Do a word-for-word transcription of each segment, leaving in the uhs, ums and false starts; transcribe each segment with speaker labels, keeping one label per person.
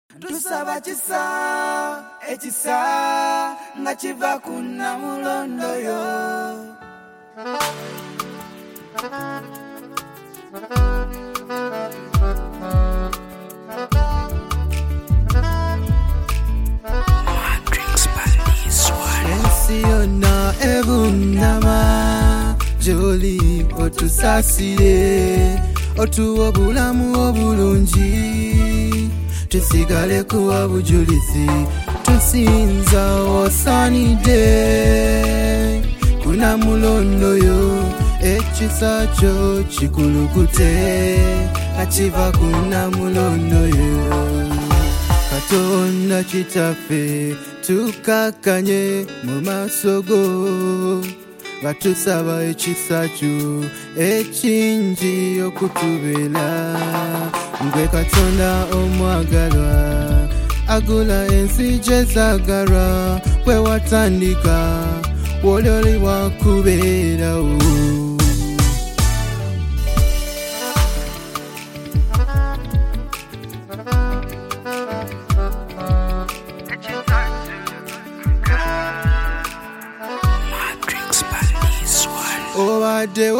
Speaker 1: Tusaba chisa, echisa, nga chiva kuna mulondo yo. Ensiona ebunama, joli otusasire, otu obulamu obulungi. Tusigale kuwa bujulizi, tusinza osanide. Kuna mulondo yo, echisa cho chikulukute. Achiva kuna mulondo yo. Katonda chitafe, tukakanye mu masogo. Batusaba echisa cho, echinji okutubela. Ngwe Katonda omwagalwa, agula ensi jezagara. Kwe watandika, wololi wakubera o. Obadde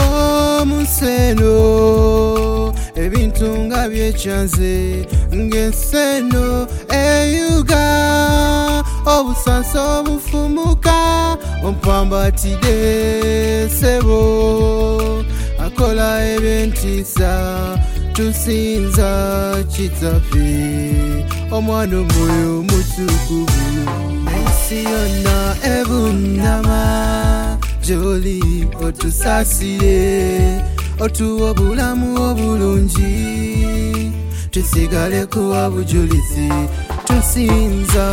Speaker 1: omuseno, ebintu nga byekyanze ng'enseno eyuga. Obusansa obufumuka ompambatidde sebo. Akola ebyentisa tusinza kitaffe, omwana omwoyo omutukuvu. Ensi yonna ebunama, joli otusasire, otu obulamu obulungi. Tusigale kuwa bujulizi, tusinza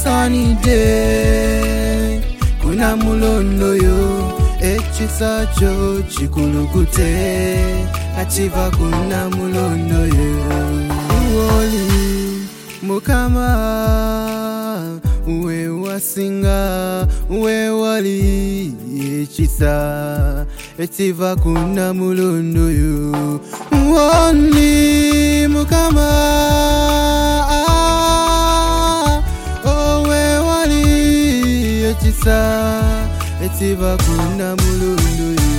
Speaker 1: osanide. Kuna mulondo yo, echisa cho chikulukute. Achiva kuna mulondo yo. Uwoli Mukama, we wasinga, we wali echisa. Echiva kuna mulondo yo. Uwoli Mukama, oh we wali echisa. Echiva kuna mulondo yo.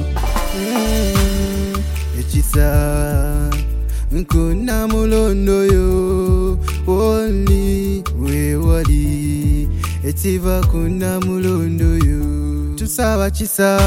Speaker 1: Mm, echisa kuna mulondo yo. Only we wali etiva kuna mulondo yo. Tusaba chisa,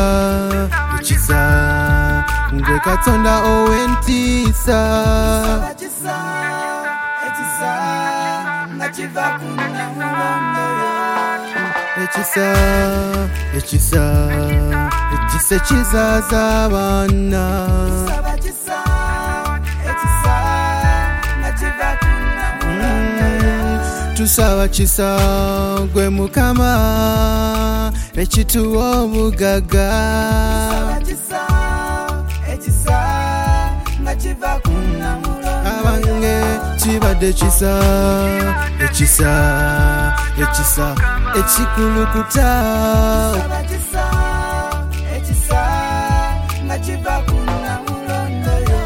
Speaker 1: chisa, ngwe Katonda owentisa. Tusaba chisa, echisa, ngachiva kuna mulondo yo. Echisa, echisa, echisa chiza zabana. Tusaba chisa, echisa, ngachiva kuna mulondo yo. Tusaba chisa, gwe Mukama, echituwa obugaga. Tusaba chisa, echisa, ngachiva kuna mulondo yo. Abange chibadde chisa, echisa, echisa, echikulukuta. Tusaba chisa, echisa, ngachiva kuna mulondo yo.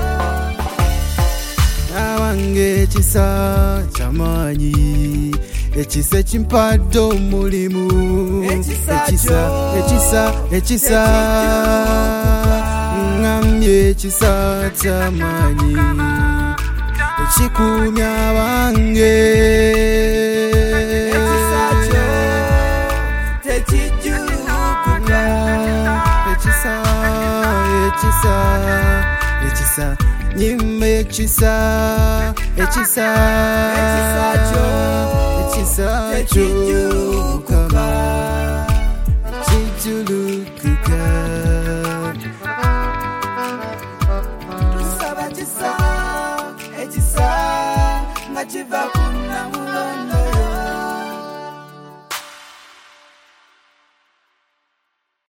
Speaker 1: Abange chisa chamanyi, echisa chimpadde omulimu. Echisa, echisa, echisa, ngambye echisa chamanyi, echikumya abange. Echisa cho techijulukuka. Echisa, echisa, echisa, nyimba echisa, echisa, echisa cho, echisa cho kama chijulukuka. Tusaba chisa, echisa, ngachiva.